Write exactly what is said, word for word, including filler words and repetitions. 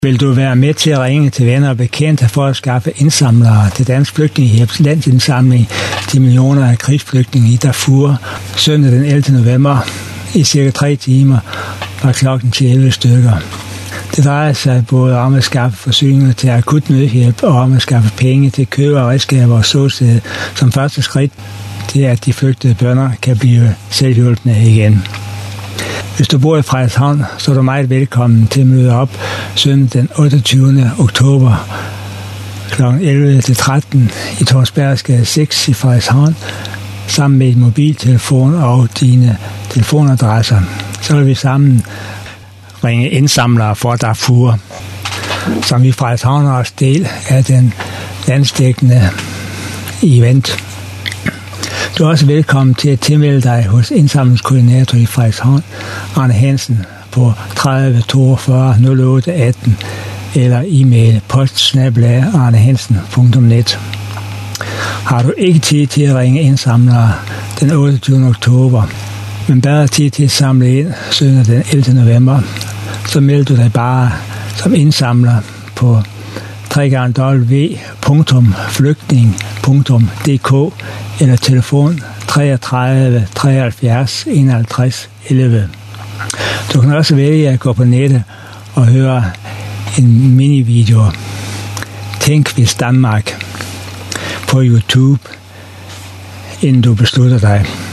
Vil du være med til at ringe til venner og bekendte for at skaffe indsamlere til Dansk Flygtningehjælps landsindsamling til millioner af krigsflygtninge i Darfur søndag den ellevte november i cirka tre timer fra klokken til elleve stykker. Det drejer sig både om at skaffe forsyninger til akut nødhjælp og om at skaffe penge til køb af redskaber og såsted som første skridt til, at de flygtede bønder kan blive selvhjulpende igen. Hvis du bor i Frederikshavn, så er du meget velkommen til at møde op søndag den otteogtyvende oktober klokken elleve til tretten i Torsbergsgade seks i Frederikshavn sammen med en mobiltelefon og dine telefonadresser. Så vil vi sammen ringe indsamlere for Darfur, som i Frederikshavn er også del af den landsdækkende event. Du er også velkommen til at tilmelde dig hos indsamlingskoordinator i Frederikshavn, Arne Hansen, på tredive toogfyrre nul otte atten eller e-mail post snabel-a arnehansen punktum net. Har du ikke tid til at ringe indsamlere den otteogtyvende oktober, men bedre tid til at samle ind søndag den ellevte november, så melder du dig bare som indsamler på w w w punktum flygtning punktum d k eller telefon treogtredive treoghalvfjerds enoghalvtreds elleve. Du kan også vælge at gå på nettet og høre en minivideo Tænk hvis Danmark på YouTube, inden du beslutter dig.